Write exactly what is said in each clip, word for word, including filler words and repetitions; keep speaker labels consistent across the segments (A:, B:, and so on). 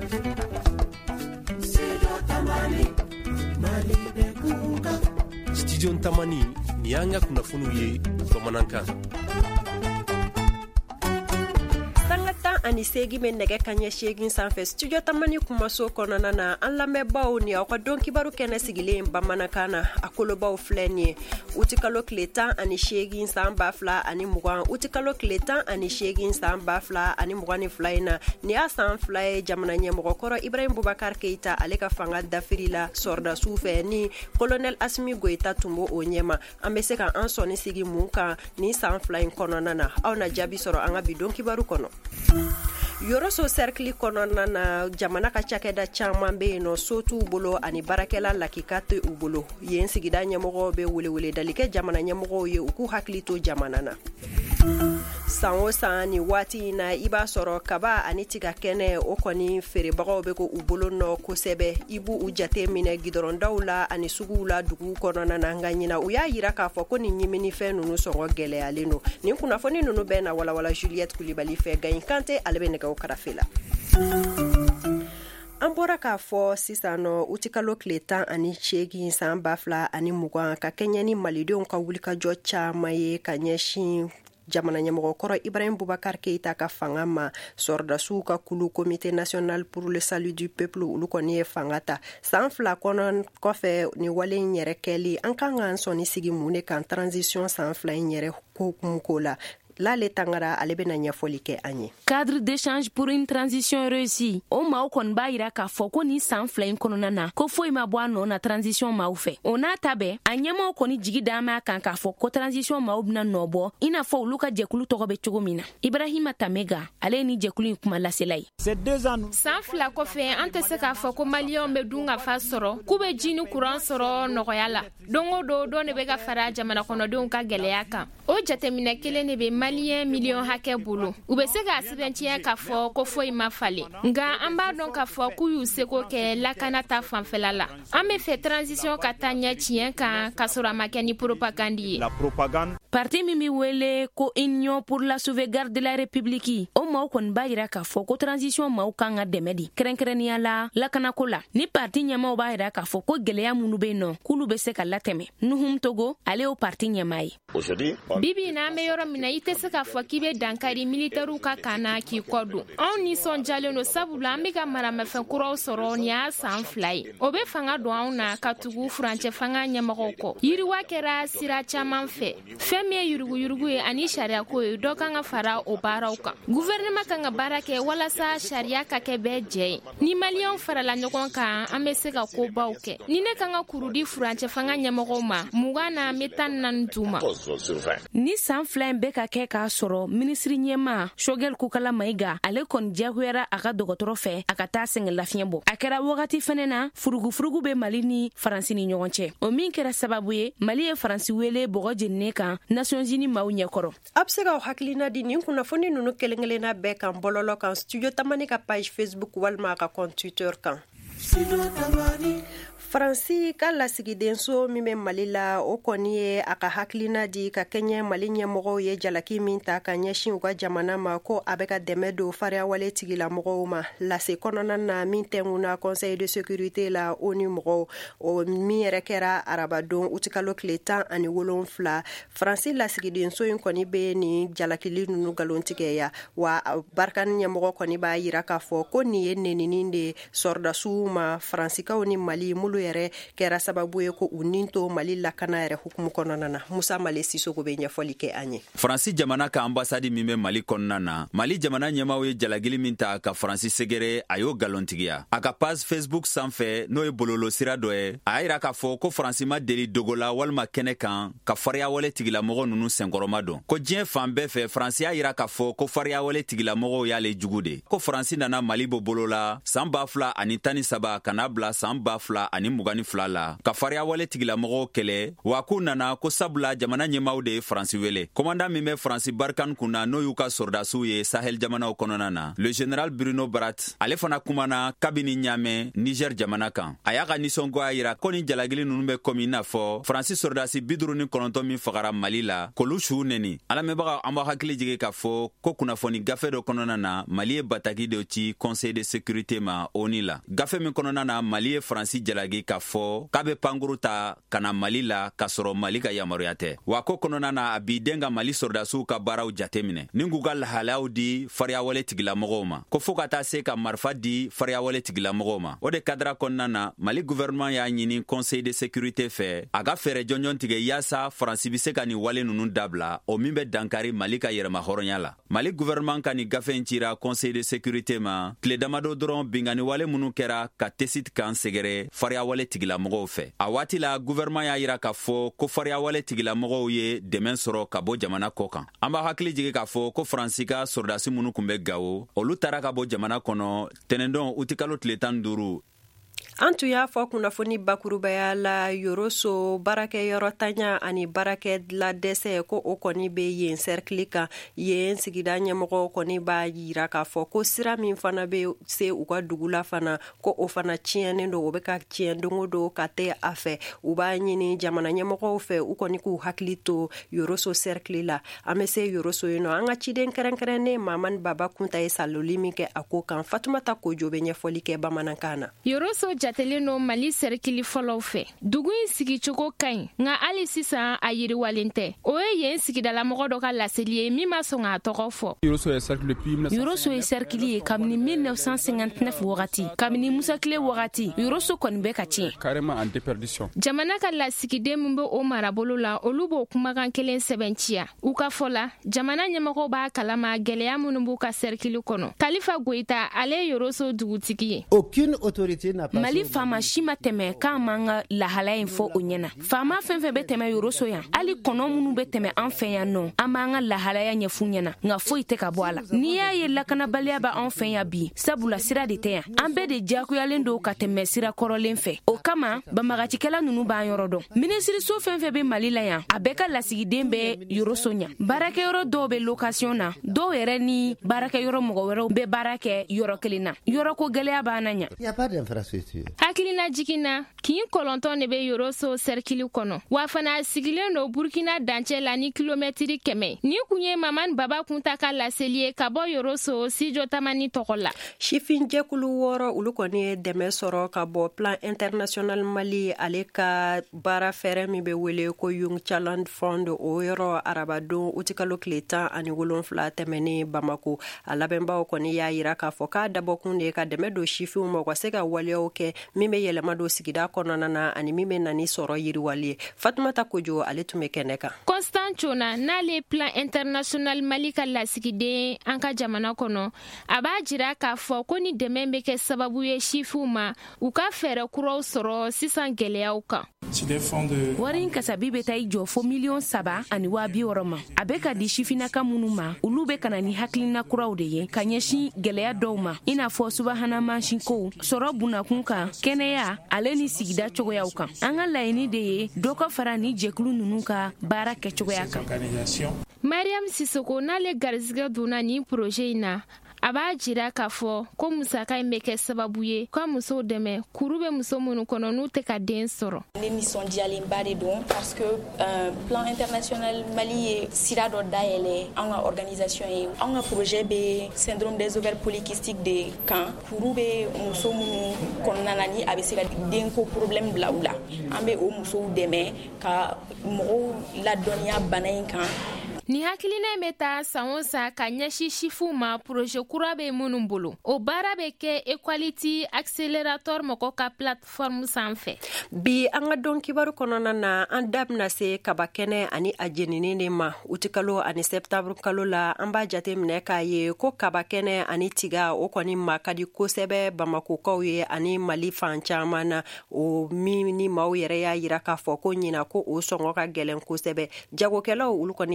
A: Studio Tamani ni anga kunnafoniw ye bamanankan.
B: Ani segi men nege kanya shegin sanfɛ studio Tamani kumaso kɔnɔna na an lamɛnbaaw ni aw ka dɔn kibaru kɛnɛ sigilen bamanankan na a kolobaw filɛ nin ye uti kalo tile tan ani shegin san ba fila ani mugan uti kalo tile tan ani shegin san ba fila ani mugan ni fila in na ni y'a san fila ye jamana ɲɛmɔgɔkɔrɔ Ibrahim Bubakar Keita ale ka fanga dafiri la sɔrɔdasiw fɛ ni colonel Asimi Goita tun b'o o ɲɛma an bɛ se ka an sɔnni sigi mun kan ni san fila in kɔnɔna na aw na jaabi sɔrɔ an ka bidon kibaru kɔnɔ. Yoroso cercle kɔnɔna na jamana ka cakɛda caman bɛ yen nɔ so t'u bolo ani barakɛla lakika tɛ u bolo yen sigida ɲɛmɔgɔw bɛ welewele dali kɛ jamana ɲɛmɔgɔw ye u k'u hakili to jamana na. San o san ni waati in na i b'a sɔrɔ kaba ani tiga kɛnɛ o kɔni feerebagaw bɛ ko u bolo nɔ kosɛbɛ i b'u u jate minɛ gidɔrɔndaw la ani suguw la duguw kɔnɔna na nka ɲina u y'a yira k'a fɔ ko nin ɲiminifɛn ninnu sɔngɔ gɛlɛyalen don nin kunnafoni ninnu bɛɛ na walawala Juliette Kulibali fɛ Gayin Kante ale bɛ nɛgɛw karafe la. An bɔra k'a fɔ sisan nɔ uti kalo tile tan ani seegin san ba fila ani mugan ka kɛɲɛ ni malidenw ka wulikajɔ caman ye ka ɲɛsin jamana ɲɛmɔgɔkɔrɔ Ibrahim Bubakar Keita ka fanga ma sɔrɔdasiw ka kulu Comité national pour le salut du peuple olu kɔni ye fanga ta san fila kɔnɔ kɔfɛ ni wale in yɛrɛ kɛli an kan k'an sɔnni sigi mun de kan transition san fila in yɛrɛ hokumu ko la. Lale Tangara ale bena ɲɛfɔli kɛ an ye.
C: Cadre d'échange pour une transition réussie. O maaw kɔni b'a yira k'a fɔ ko ni san fila in kɔnɔna na ko foyi ma bɔ a nɔ na transition maaw fɛ. O n'a ta bɛɛ a ɲɛmaaw kɔni jigi d'an ma kan k'a fɔ ko transition maaw bena nɔ bɔ i n'a fɔ olu ka jɛkulu tɔgɔ bɛ cogo min na. Ibrahima Tamega ale ni jɛkulu in kuma lasela ye.
D: San fila kɔfɛ an tɛ se k'a fɔ ko maliyɛnw bɛ dun ka fa sɔrɔ k'u bɛ ji ni kuran sɔrɔ nɔgɔya la. Don o don dɔ de bɛ ka fara jamana kɔnɔdenw ka gɛlɛya kan. O jateminɛ kelen de bɛ maliyɛn miliyɔn hakɛ bolo u bɛ se k'a sɛbɛntiya k'a fɔ ko foyi ma falen nka an b'a dɔn k'a fɔ k'u y'u seko kɛ lakana ta fanfɛla la an bɛ fɛ transition ka taa ɲɛ tiɲɛ kan ka sɔrɔ a ma kɛ ni propagande ye.
C: Parti min bɛ wele ko Union pour la sauvegarde de la République o maaw kɔni b'a yira k'a fɔ ko transition maaw kan ka dɛmɛ di kɛrɛnkɛrɛnnenya la lakanako la ni parti ɲɛmaaw b'a yira k'a fɔ ko gɛlɛya minnu bɛ yen nɔ k'olu bɛ se ka latɛmɛ Nuhum Togo ale y'o parti ɲɛmaa ye.
D: Bibi n'an bɛ yɔrɔ min na i tɛ se k'a fɔ k'i bɛ dankari militaires ka kan na k'i kɔ don anw nisɔndiyalen don sabula an bɛ ka maramafɛn kuraw sɔrɔ nin y'a san fila ye o bɛ fanga don anw na ka tugu furancɛ fanga ɲɛmɔgɔw kɔ yiriwa kɛra sira caman fɛ fɛn min ye yuruguyurugu ye ani sariya ko ye dɔ kan ka fara o baaraw kan gouvernement kan ka baara kɛ walasa sariya ka kɛ bɛɛ jɛ ye ni maliyɛnw farala ɲɔgɔn kan an bɛ se ka kobaw kɛ ni ne kan ka kurudi furancɛ fanga ɲɛmɔgɔw ma mugan na n bɛ tan naani d'u ma.
C: Ni san fila in bɛ ka kɛ k'a sɔrɔ minisiri ɲɛma Shogel Kukala Maiga ale kɔni jagoyara a ka dɔgɔtɔrɔ fɛ a ka taa sɛngɛ lafiɲɛ bɔ a kɛra wagati fɛnɛ na furugufurugu bɛ Mali ni Faransi ni ɲɔgɔn cɛ o min kɛra sababu ye Mali ye Faransi wele bɔgɔ jeninen kan Nations Unies maaw ɲɛkɔrɔ.
B: A bɛ se ka hakilina di nin kunnafoni ninnu kelen-kelenna bɛɛ kan bɔlɔlɔ kan Studio Tamani ka page Facebook walima a ka compte Twitter kan. Faransi ka lasigidenso min bɛ Mali la o kɔni ye a ka hakilina di ka kɛɲɛ Mali ɲɛmɔgɔw ye jalaki min ta ka ɲɛsin u ka jamana ma ko a bɛ ka dɛmɛ don fariyawale tigilamɔgɔw ma lase kɔnɔna na min tɛnkunna Conseil de sécurité la O N U mɔgɔw o min yɛrɛ kɛra arabadon uti kalo tile tan ani wolonfila Faransi lasigidenso in kɔni bɛ nin jalakili ninnu galontigɛya wa barikani ɲɛmɔgɔ kɔni b'a yira k'a fɔ ko nin ye neninin de sɔrɔdasiw ma Faransikaw ni Mali mulu yɛrɛ kɛra sababu ye ko u nin to Mali lakana yɛrɛ hukumu kɔnɔna na. Musa Male Sisoko bɛ ɲɛfɔli kɛ an ye.
E: Faransi jamana ka ambasadi min bɛ Mali kɔnɔna na Mali jamana ɲɛmaaw ye jalagili min ta ka Faransi sɛgɛrɛ a y'o galontigiya a ka page Facebook sanfɛ n'o ye bololo sira dɔ ye a y'a yira k'a fɔ ko Faransi ma deli dogo la walima kɛnɛ kan ka fariyawale tigilamɔgɔ ninnu senkɔrɔma dɔn ko diɲɛ fan bɛɛ fɛ Faransi y'a yira k'a fɔ ko fariyawale tigilamɔgɔw y'ale jugu de ko Faransi nana Mali bɔ bolo la san ba fila ani tan ni saba ka n'a bila san ba fila ani mugani fila la ka fariya wale tigilamɔgɔw kɛlɛ wa k'u nana ko sabula jamana ɲɛmaw de ye faransi wele. Komanda min bɛ faransi barikani kunna n'o y'u ka sɔrdasiw ye sahel jamanaw kɔnɔna na, le général Bruno Barat, ale fana kumana kabini ɲamɛ Niger jamana kan. A y'a ka nisɔngoya yira ko ni jalagili ninnu bɛ komi i n'a fɔ faransi sɔrdasi bi duuru ni kɔnɔntɔn min fagara Mali la k'olu suw neni. A lamɛnbaga an b'a hakili jigin k'a fɔ ko kunnafoni gafe dɔ kɔnɔna na Mali ye bataki dɔ ci conseil de sécurité ma O N U la. Gafe min kɔnɔna na Mali ye faransi jalagi k'a fɔ k'a bɛ pankuru ta ka na Mali la k'a sɔrɔ Mali ka yamaruya tɛ. Wa ko kɔnɔna na a b'i den ka Mali sɔrdasiw ka baaraw jate minɛ ni k'u ka lahalayaw di fariyawale tigilamɔgɔw ma ko fo ka taa se ka marifa di fariyawale tigilamɔgɔw ma. O de kadira kɔnɔna na Mali gouvernement y'a ɲini conseil de sécurité fɛ a ka fɛɛrɛ jɔnjɔn tigɛ yaasa faransi bi se ka nin wale ninnu dabila o min bɛ dankari Mali ka yɛrɛma hɔrɔnya la. Mali gouvernement ka nin gafe in cira conseil de sécurité ma tile damadɔ dɔrɔn bingani wale minnu kɛra ka tesit kan sɛgɛrɛ fariyawale tigilamɔgɔw fɛ. A waati la gouvernement y'a yira k'a fɔ ko fariyawale tigilamɔgɔw ye dɛmɛ sɔrɔ ka bɔ jamana kɔ kan. An b'a hakili jigin k'a fɔ ko faransi ka sɔrdasi minnu kun bɛ Gawo olu taara ka bɔ jamana kɔnɔ tɛnɛndɔn uti kalo tile tan ni duuru.
B: An tun y'a fɔ kunnafoni bakurubaya la Yoroso baarakɛyɔrɔ tanya ani baarakɛla dɛsɛ ko o kɔni bɛ yen cercle kan. Yen sigida ɲɛmɔgɔ kɔni b'a yira k'a fɔ ko sira min fana bɛ se u ka dugu la fana ko o fana tiɲɛnen don, o bɛ ka tiɲɛ don o don ka tɛ a fɛ. U b'a ɲini jamana ɲɛmɔgɔw fɛ u kɔni k'u hakili to Yoroso cercle la. An bɛ se Yoroso yen nɔ. An ka ciden kɛrɛnkɛrɛnnen Mamani Baba Kunta ye saloli min kɛ a ko kan. Fatumata Kojo bɛ ɲɛfɔli kɛ bamanankan na.
D: Yoroso jatelen no Mali serikili fɔlɔw fɛ. Dugu in sigicogo ka ɲi nka hali sisan a yiriwalen tɛ. O ye yen sigidalamɔgɔ dɔ ka laseli ye min ma sɔn k'a tɔgɔ fɔ.
C: Yoroso ye serikili ye kabini mille neuf cent cinquante-neuf wagati, kabini Musa Tile wagati. Yoroso kɔni bɛ ka tiɲɛ. Jamana ka lasigiden min bɛ o marabolo la olu b'o kumakan kelen sɛbɛnciya. U ka fɔ la jamana ɲɛmɔgɔw b'a kalama gɛlɛya minnu b'u ka serikili kɔnɔ. Kalifa Goita ale ye Yoroso dugutigi ye. Mali faama si ma tɛmɛ k'an man ka lahalaya in fɔ o ɲɛna. Faama fɛn fɛn bɛ tɛmɛ Yoroso yan, hali kɔnɔ minnu bɛ tɛmɛ an fɛ yan nɔ, an b'an ka lahalaya ɲɛfu ɲɛna nka foyi tɛ ka bɔ a la. N'i y'a ye lakanabaliya bɛ an fɛ yan bi, sabula sira de tɛ yan. An bɛɛ de diyagoyalen don ka tɛmɛ sira kɔrɔlen fɛ. O kama banbagacikɛla ninnu b'an yɔrɔ dɔn. Minisiriso fɛn fɛn bɛ Mali la yan, a bɛɛ ka lasigiden bɛ Yoroso ɲa. Baarakɛyɔrɔ dɔw bɛ location na, dɔw yɛrɛ ni baarakɛyɔrɔ mɔgɔ wɛrɛw bɛ baara kɛ yɔrɔ kelen na. Yɔrɔ ko gɛlɛya b'an na ɲa.
D: Hakilina jiginna kin kɔlɔntɔn de bɛ Yoroso serikili kɔnɔ wa fana sigilen do Burkina dancɛ la ni kilomɛtiri kɛmɛ. Ni kun ye Mamani Baba Kunta ka laseli ye ka bɔ Yoroso Sijo Tamani tɔgɔ la.
B: Sifin jɛkulu wɔɔrɔ olu kɔni ye dɛmɛ sɔrɔ ka bɔ plan international Mali ale ka baara fɛrɛ min bɛ wele ko Young Challenge Fund o yɔrɔ arabadon uti kalo tile tan ani wolonfila tɛmɛnen Bamako. A labɛnbaw kɔni y'a yira k'a fɔ k'a dabɔkun de ye ka dɛmɛ don sifinw ma u ka se ka waleyaw kɛ min bɛ yɛlɛma don sigida kɔnɔna na ani min bɛ na ni sɔrɔ yiriwali ye. Fatumata Kojo ale tun bɛ kɛnɛ kan.
D: Constant Chona n'ale plan international Mali ka lasigiden an ka jamana kɔnɔ a b'a jira k'a fɔ ko ni dɛmɛ bɛ kɛ sababu ye sifinw ma u ka fɛɛrɛ kuraw sɔrɔ sisan gɛlɛyaw kan.
C: Wari in kasabi bɛ taa i jɔ fo miliyɔn saba ani waa bi wɔɔrɔ ma. A bɛ ka di sifinaka minnu ma olu bɛ ka na ni hakilina kuraw de ye ka ɲɛsin gɛlɛya dɔw ma i n'a fɔ subahana mansinkow, sɔrɔ bunakun kan, kɛnɛya ale ni sigida cogoyaw kan. An ka laɲini de ye dɔ ka fara ni jɛkulu ninnu ka baara kɛcogoya kan.
D: Mariam Sisoko n'ale garizigɛ donna ni projet in na a b'a jira k'a fɔ ko musaka in bɛ kɛ sababu ye ka musow dɛmɛ kuru bɛ muso minnu kɔnɔ n'u tɛ ka den sɔrɔ.
F: Ne nisɔndiyalenba de don parce que euh, plan international Mali ye sira dɔ dayɛlɛ an ka organisation ye. An ka projet bɛ syndrome des ovaires polykystiques de kan. Kuru bɛ muso minnu kɔnɔna na ni a bɛ se ka denko problème bila u la. An bɛ o musow dɛmɛ ka mɔgɔw ladɔnniya bana in kan.
D: Ni hakilina in bɛ taa san o san ka ɲɛsin sifuw ma projet kura bɛ minnu bolo. O baara bɛ kɛ Equality Accelerator mɔgɔ ka plateforme sanfɛ.
B: Bi an ka dɔn kibaru kɔnɔna na an da bɛna se kaba kɛnɛ ani a jenini de ma. Uti kalo ani septembre kalo la an b'a jate minɛ k'a ye ko kaba kɛnɛ ani tiga o kɔni ma ka di kosɛbɛ Bamakokaw ye ani Mali fan caman na. O min ni maaw yɛrɛ y'a yira k'a fɔ ko ɲina ko o sɔngɔ ka gɛlɛn kosɛbɛ. Jagokɛlaw olu kɔni y'a yira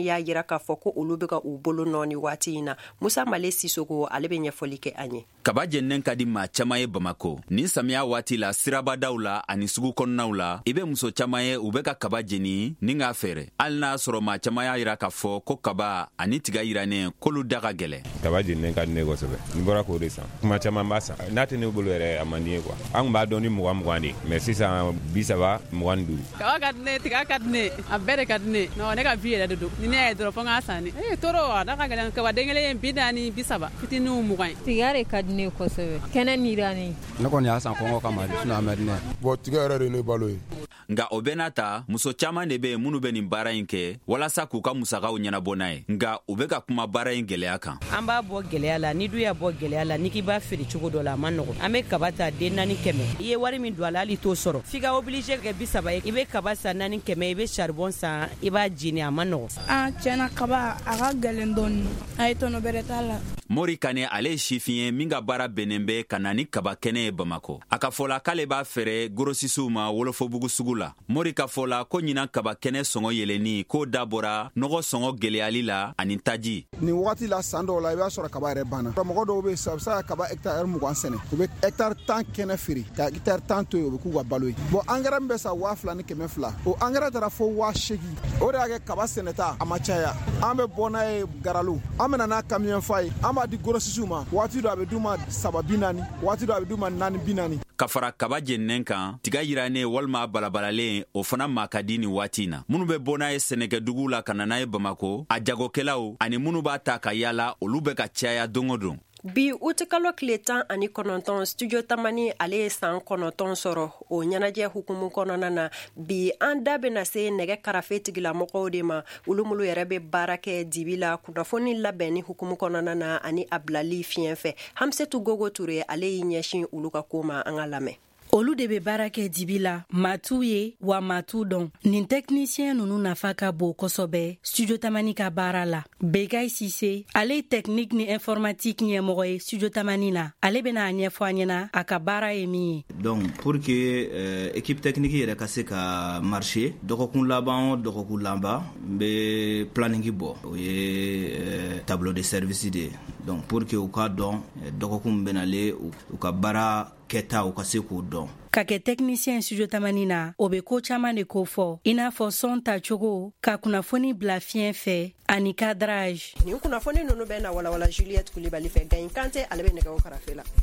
B: yira k'a fɔ ko olu bɛ ka u bolo nɔɔni waati in na. Musa Male Sisoko ale bɛ ɲɛfɔli kɛ an ye.
E: Kaba jɛnnen ka di maa caman ye Bamako. Nin samiya waati la sirabadaw la ani sugu kɔnɔnaw la i bɛ muso caman ye u bɛ ka kaba jeni ni k'a feere. Hali n'a sɔrɔ maa caman y'a yira k'a fɔ ko kaba ani tiga yiranen k'olu da ka gɛlɛ. Kaba jɛnnen ka di ne kosɛbɛ. N bɔra k'o de san. Kuma caman b'a san. N'a tɛ ne bolo yɛrɛ a man di n ye quoi. An b'a dɔn ni mugan mugan de mais sisan bi saba mugan ni duuru.
G: Kaba ka di ne tiga ka di ne a bɛɛ de ka di ne. Non ne ka vie yɛrɛ de don. Ni ne y'a ye dɔrɔn fo n k'a san de. Eh toro a da ka gɛlɛn kaba den kelen ye bi naani bi saba fitininw mugan ye.
H: Tiga de ka di ne kosɛbɛ. Kɛnɛ nirani.
I: Ne kɔni y'a san kɔngɔ kama de sinon a ma di ne.
J: Bon tiga yɛrɛ de ne balo ye.
E: Nga o bɛɛ n'a ta muso caman de bɛ yen minnu bɛ nin baara in kɛ walasa k'u ka musakaw ɲɛnabɔ n'a ye nga u bɛ ka kuma baara in gɛlɛya kan.
K: An b'a bɔ gɛlɛya la ni du y'a bɔ gɛlɛya la ni k'i b'a feere cogo dɔ la a man nɔgɔn. An bɛ kaba ta den naani kɛmɛ i ye wari min don a la hali t'o sɔrɔ f'i ka oblige kɛ bi saba ye i bɛ kaba san naani kɛmɛ i bɛ charbon san i b'a jeni a man nɔgɔn.
L: Ah tiɲɛna kaba a ka gɛlɛn dɔɔni a ye tɔnɔ bɛrɛ t'a la.
E: Mori Kane ale ye sifin ye min ka baara bɛnnen bɛ ka na ni kaba kɛnɛ ye Bamako. A ka fɔla k'ale b'a feere gorosisiw ma Wolofobugu sugu la. Mori ka fɔla ko ɲinan kaba kɛnɛ sɔngɔ yɛlɛnni k'o dabɔra nɔgɔ sɔngɔ gɛlɛyali la ani taji.
J: Nin wagati la san dɔw la i b'a sɔrɔ kaba yɛrɛ banna. Mɔgɔ dɔw bɛ yen sisan u bɛ se ka kaba hectare mugan sɛnɛ u bɛ hectare tan kɛnɛ feere ka hectare tan to yen u bɛ k'u ka balo ye. Bon engrais min bɛ sa waa fila ni kɛmɛ fila o engrais taara fo waa seegin o de y'a kɛ kaba sɛnɛta a ma caya. An bɛ bɔ n'a ye Garalo an bɛ na n'a camion fa ye an b'a di gorosisiw ma waati dɔ a bɛ d'u ma saba bi naani waati dɔ a bɛ d'u ma naani bi naani. Ka fara kaba jɛnnen kan tiga yiranen walima balabalalen o fana maa ka di nin waati in na. Minnu bɛ bɔ n'a ye sɛnɛkɛduguw la ka na n'a ye Bamako a jagokɛlaw ani minnu b'a ta ka yaala olu bɛ ka caya don o don.
B: Bi uti kalo tile tan ani kɔnɔntɔn studio tamani ale ye san kɔnɔntɔn sɔrɔ o ɲɛnajɛ hukumu kɔnɔna na bi an da bena se nɛgɛ karafe tigilamɔgɔw de ma olu mulu yɛrɛ be baara kɛ dibi la kunnafoni labɛnni hukumu kɔnɔna na ani a bilali fiɲɛ fɛ Hamsetu Gogo Ture ale y'i ɲɛsin olu ka ko ma an ka lamɛn.
M: Olu de be baara kɛ dibi la matu ye wa matu dɔn nin technicien nunu nafa ka bon kosɔbɛ studio tamani ka baara la. Begay Sise ale ye technique ni informatique ɲɛmɔgɔ ye studio tamani na ale bena a ɲɛfɔ a ɲɛna a ka baara ye min ye.
N: Donc pour que euh, équipe technique yɛrɛ ka se ka marcher dɔgɔkun laban o dɔgɔkun laban n be planning bɔ o ye euh, tableau de service de donc pour que u ka dɔn dɔgɔkun benale u ka baara kɛta u ka se k'o dɔn.
M: Ka kɛ technicien studio tamani na o be ko caman de ko fɔ i n'a fɔ son tacogo ka kunnafoni bila fiɲɛ fɛ ani cadrage.
B: Nin kunnafoni nunu bɛ na walawala Juliette Kulibali fɛ Gayin Kante ale bɛ nɛgɛw karafe la.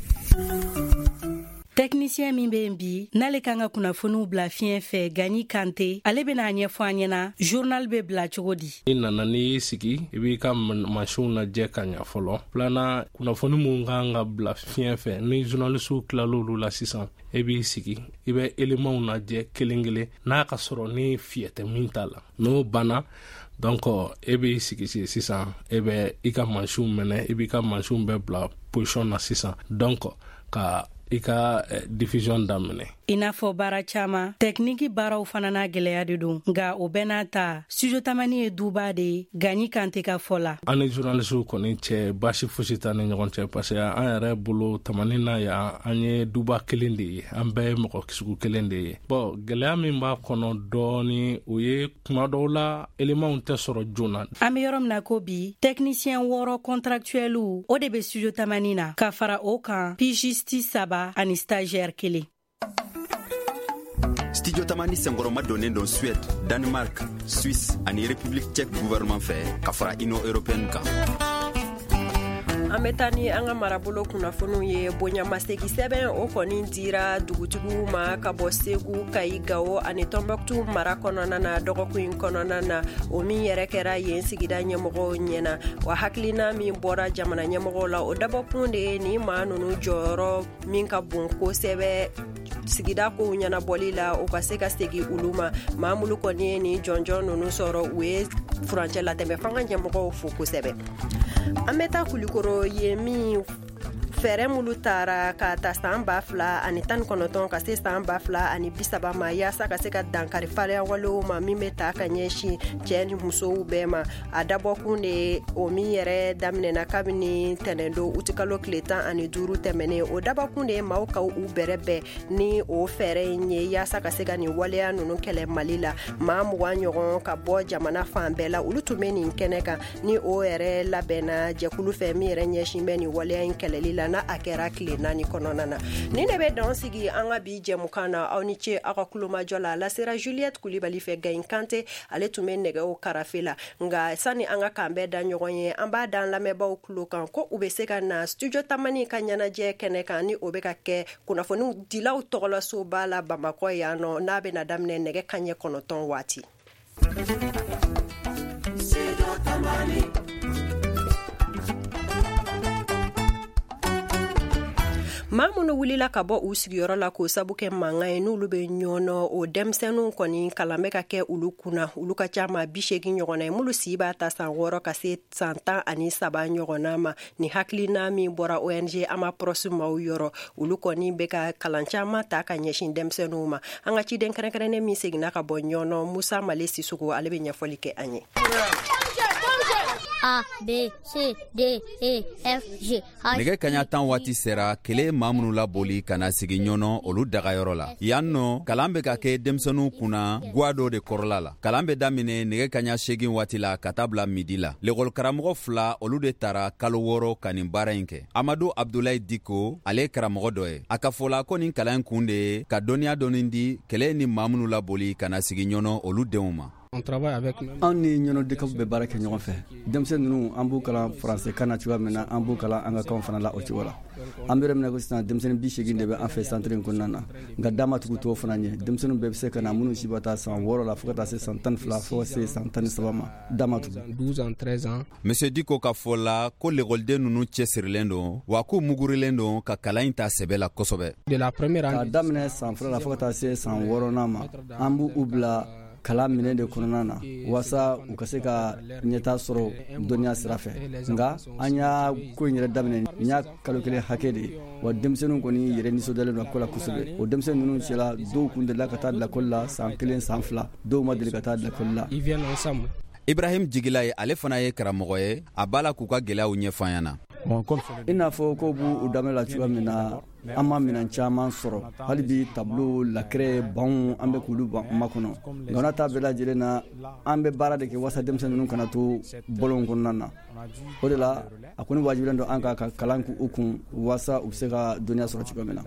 M: Technicien min be yen bi n'ale kan ka kunnafoniw bila fiɲɛ fɛ Gani Kante ale bena a ɲɛfɔ an ɲɛna journal be bila cogo di.
O: I nana n'i sigi i b'i ka mansiw lajɛ ka ɲa fɔlɔ filanan kunnafoni mun kan ka bila fiɲɛ fɛ ni journalisiw tilal'olu la sisan i b'i sigi i bɛ éléments lajɛ kelen kelen n'a ka sɔrɔ ni fiyɛ tɛ min t'a la n'o banna donc e b'i sigi sisan e bɛ i ka mansiw minɛ i b'i ka mansiw bɛɛ bila position na sisan donc ka i ka eh, diffusion daminɛ.
M: I n'a fɔ baara caman technique baaraw fana n'a gɛlɛya de don nka o bɛɛ n'a ta studio tamani ye duba de ye Gani Kante ka fɔ la.
O: An ni journalisiw kɔni cɛ baasi fosi t'a ni ɲɔgɔn cɛ parce que an yɛrɛ bolo tamani na yan an ye duba kelen de ye an bɛɛ ye mɔgɔ sugu kelen de ye. Bon gɛlɛya min b'a kɔnɔ dɔɔni o ye kuma dɔw la éléments tɛ sɔrɔ joona.
M: An bɛ yɔrɔ min na ko bi technicien wɔɔrɔ contractuels o de bɛ studio tamani na ka fara o kan pigiste saba ani stagiaire kelen.
E: Studio Tamani senkɔrɔma donnen don Suède, Danemark, Suisse ani République tchèque gouvernement fɛ ka fara Union européenne kan.
B: An bɛ taa ni an ka marabolo kunnafoniw ye bonyamasegi sɛbɛn o kɔni dira dugutigiw ma ka bɔ Segu, Kayi, Gawo ani Tombouctou mara kɔnɔna na dɔgɔkun in kɔnɔna na o min yɛrɛ kɛra yen sigida ɲɛmɔgɔw ɲɛna wa hakilina min bɔra jamana ɲɛmɔgɔw la o dabɔkun de ye ni maa nunu jɔyɔrɔ min ka bon kosɛbɛ sigida kow ɲɛnabɔli la o ka se ka segi olu ma maa mulu kɔni ye ni jɔnjɔn nunu sɔrɔ u ye furancɛ latɛmɛ fanga ɲɛmɔgɔw fo kosɛbɛ. An bɛ taa Kulikoro ye min fɛɛrɛ mulu tara ka ta san ba fila ani tan kɔnɔntɔn ka se san ba fila ani bisaba ma yaasa ka se ka dankari fariya walew ma min bɛ ta ka ɲɛsin cɛɛ ni musow bɛɛ ma a dabɔkun de o min yɛrɛ daminɛna kabini tɛnɛndo utikalo tile tan ani duuru tɛmɛnen o dabɔkun de maaw ka u bɛrɛbɛn ni o fɛɛrɛ ye yaasa ka se ka nin waleya nunu kɛlɛ Mali la maa mugan ɲɔgɔn ka bɔ jamana fan bɛɛ la olu tun bɛ nin kɛnɛ kan ni o yɛrɛ labɛnna jɛkulu fɛ min yɛrɛ ɲɛsin bɛ nin waleya in kɛlɛli la na a kɛra tile naani kɔnɔna na ni ne bɛ dan sigi an ka bi jɛmukan na aw ni ce aw ka kulomajɔ la la sera Juliette Kulibali fɛ Gayin Kante ale tun bɛ nɛgɛw karafe la nka sani an ka kan bɛɛ da ɲɔgɔn ye an b'a da an lamɛnbaaw kulo kan ko u bɛ se ka na studio tamani ka ɲɛnajɛ kɛnɛ kan ni o bɛ ka kɛ kunnafoni dilaw tɔgɔlasoba la Bamakɔ yan nɔ n'a bɛ na daminɛ nɛgɛ kanɲɛ kɔnɔntɔn waati. maa minnu wulila ka bɔ u sigiyɔrɔ la k'o sabu kɛ mankan ye n'olu bɛ ɲɔnɔ o denmisɛnninw kɔni kalan bɛ ka kɛ olu kunna olu ka ca ma bi seegin ɲɔgɔnna ye minnu si b'a ta san wɔɔrɔ ka se san tan ani saba ɲɔgɔnna ma ni hakilina min bɔra O N G Amaprosi maaw yɔrɔ olu kɔni bɛ ka kalan caman ta ka ɲɛsin denmisɛnninw ma an ka ciden kɛrɛnkɛrɛnnen min seginna ka bɔ ɲɔnɔ Musa Male Sisoko ale bɛ ɲɛfɔli kɛ an ye.
P: A, B, C, D, E, F, G.
E: Nɛgɛ kaɲa tan waati sera kele maa minnu laboli ka na sigi ɲɔnɔ olu dagayɔrɔ la yan nɔ kalan bɛ ka kɛ denmisɛnninw kunna guwa dɔ de kɔrɔla la kalan bɛ daminɛ nɛgɛ kaɲa segin waati la ka taa bila midi la lekɔlikaramɔgɔ fila olu de tara kalo wɔɔrɔ ka nin baara in kɛ Amadu Abdulayi Diko ale ye karamɔgɔ dɔ ye a ka fɔla ko nin kalan kun de ye ka dɔnniya dɔɔni di kɛlɛ ni maa minnu laboli ka na sigi ɲɔnɔ olu denw ma.
Q: Anw ni ɲɔnɔdikaw bɛ baara kɛ ɲɔgɔn fɛ denmisɛn ninnu an b'u kalan faransɛ kan na cogoya min na an b'u kalan an ka kanw fana la o cogo la an bɛ yɔrɔ min na ko sisan denmisɛnnin bi seegin de bɛ an fɛ santere in kɔnɔna na nka dama tugu t'o fana ɲɛ denmisɛnninw bɛɛ bɛ se ka na minnu si bɛ taa san wɔɔrɔ la fo ka taa se san tan ni fila fo ka se san tan ni saba ma dama tugu.
E: Monsieur Diko ka fɔ la ko lekɔliden ninnu cɛsirilen don wa k'u mugurilen don ka kalan in ta sɛbɛ la kosɛbɛ.
Q: K'a daminɛ san fɔlɔ la fo ka taa se san wɔɔrɔnan ma an b'u bila kalan minɛ de kɔnɔna na wasa u ka se ka ɲɛta sɔrɔ dɔnniya sira fɛ nka an y'a ko in yɛrɛ daminɛ n y'a kalo kelen hakɛ de wa denmisɛnninw kɔni yɛrɛ nisɔndiyalen don ko la kosɛbɛ o denmisɛnnin ninnu cɛla dɔw kun delila ka taa lakɔli la san kelen san fila dɔw ma deli ka taa lakɔli la.
E: Ibrahim Jigila ye ale fana ye karamɔgɔ ye a b'a la k'u ka gɛlɛyaw ɲɛfɔ an ɲɛna.
Q: I n'a fɔ ko b'u daminɛ la cogoya min na an ma minɛn caman sɔrɔ hali bi tableau lakɛrɛ banw an bɛ k'olu ban ma kɔnɔ nka n'a ta bɛɛ lajɛlen na an bɛ baara de kɛ wasa denmisɛnnin ninnu kana to bɔlɔn kɔnɔna na o de la a kɔni wajibilen don an ka ka kalan k'u kun wasa u bɛ se ka dɔnniya sɔrɔ cogoya min na.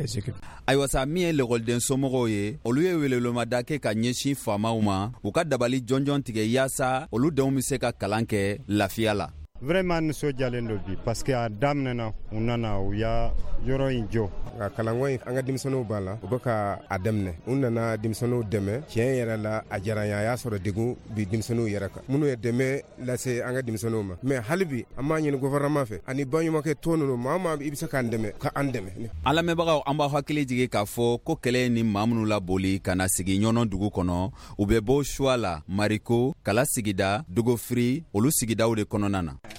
E: ayiwa sa min ye lekɔliden somɔgɔw ye olu ye welewelema kɛ ka ɲɛsin faamaw ma u ka dabali jɔnjɔn tigɛ yaasa olu denw bɛ se ka kalan kɛ lafiya la.
R: Vraiment nisɔndiyalen do bi parce que a daminɛna u nana u y'a yɔrɔ in jɔ
S: nka kalanko in an ka denmisɛnninw b'a la u bɛ ka a daminɛ u nana denmisɛnninw dɛmɛ tiɲɛ yɛrɛ la a diyara n ye a y'a sɔrɔ degun bi denmisɛnninw yɛrɛ kan minnu ye dɛmɛ lase an ka denmisɛnninw ma mais hali bi an b'a ɲini gouvernement fɛ ani baɲumankɛ tɔn ninnu maa o maa i bɛ se k'an dɛmɛ ka an dɛmɛ.
E: an lamɛnbagaw an b'a hakili jigin k'a fɔ ko kɛlɛ ni maa minnu laboli ka na sigi ɲɔnɔ dugu kɔnɔ u bɛ bɔ Choix la Mariko Kala sigida Dogofiri olu sigidaw de kɔnɔna na.